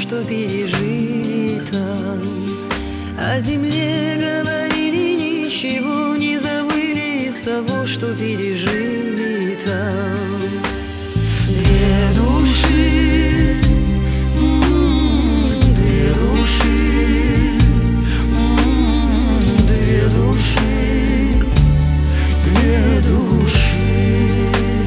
что пережили там. О земле говорили, ничего не забыли из того, что пережили там. Две души, две души, две души, две души.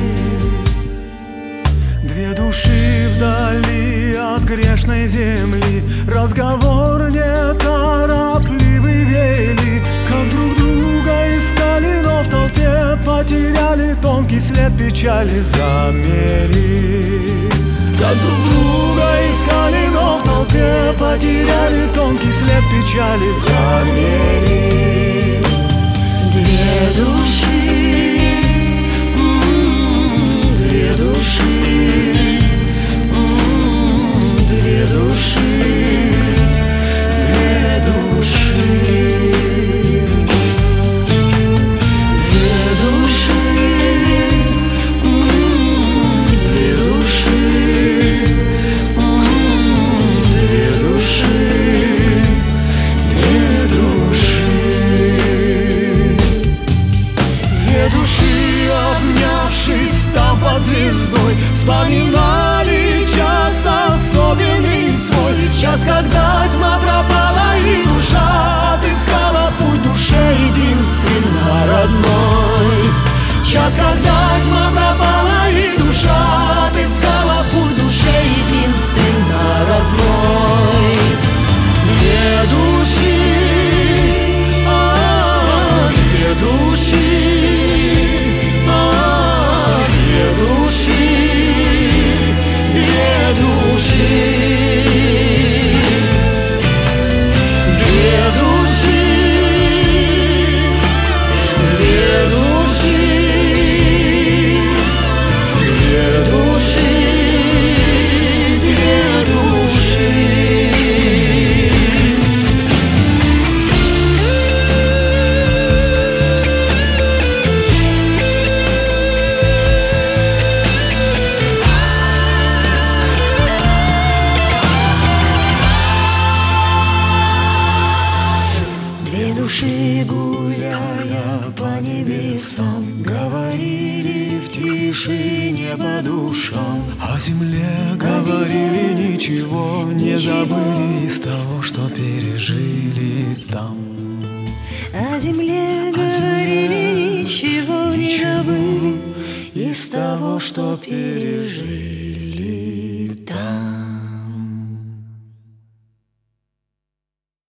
Две души вдали от грешной земли, разговор неторопливый вели, как друг друга искали, но в толпе потеряли, тонкий след печали замели. Как друг друга искали, но в толпе потеряли, тонкий след печали замели. Две души, две души, две души, две души, две души, две души, две души, две души. Две души, обнявшись там под звездой, вспоминали час особенный свой. Час, когда тьма пропала и душа отыскала путь душе единственно родной. Час, когда тьма пропала и душа отыскала путь душе единственно родной. Две души, две души, две души, две души, две души, две души, две души, две души. Две души, гуляя по небесам, Говорили в тишине по душам, о земле говорили, ничего не забыли из того, что пережили там. о земле говорили, ничего не забыли из того, что пережили.